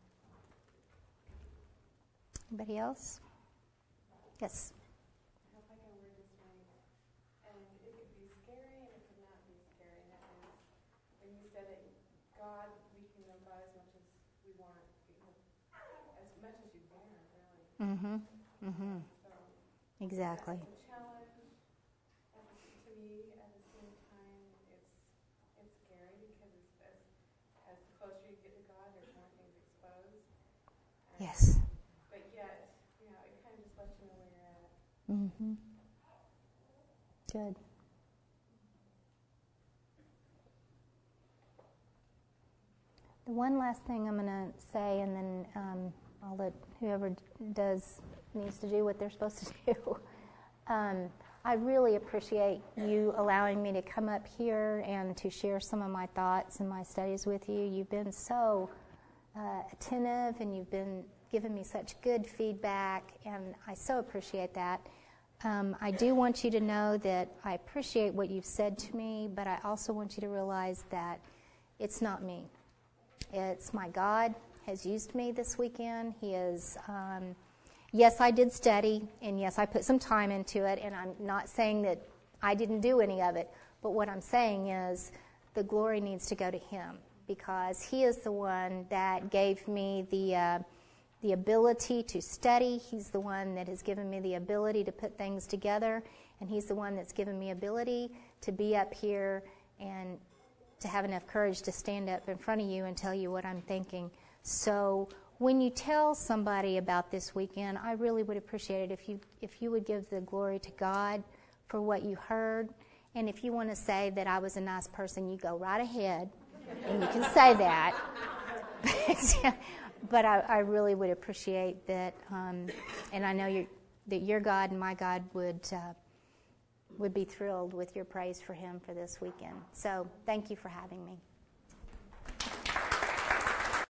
Anybody else? Yes. I hope I can word this right. And it could be scary and it could not be scary. And that is when you said that God, we can know God as much as we want, as much as you dare, really. So Exactly. it's a challenge. To me, at the same time, it's scary because as the closer you get to God, there's more things exposed. Yes. But yet, it kind of just lets you know where you're at. Good. The one last thing I'm going to say, and then I'll let whoever needs to do what they're supposed to do. I really appreciate you allowing me to come up here and to share some of my thoughts and my studies with you. You've been so attentive, and you've been giving me such good feedback, and I so appreciate that. I do want you to know that I appreciate what you've said to me, but I also want you to realize that it's not me. It's my God has used me this weekend. He is, yes, I did study, and yes, I put some time into it, and I'm not saying that I didn't do any of it, but what I'm saying is the glory needs to go to Him, because He is the one that gave me the ability to study. He's the one that has given me the ability to put things together, and He's the one that's given me ability to be up here and to have enough courage to stand up in front of you and tell you what I'm thinking. So when you tell somebody about this weekend, I really would appreciate it if you would give the glory to God for what you heard. And if you want to say that I was a nice person, you go right ahead, and you can say that. But I really would appreciate that, and I know that your God and my God would be thrilled with your praise for Him for this weekend. So thank you for having me.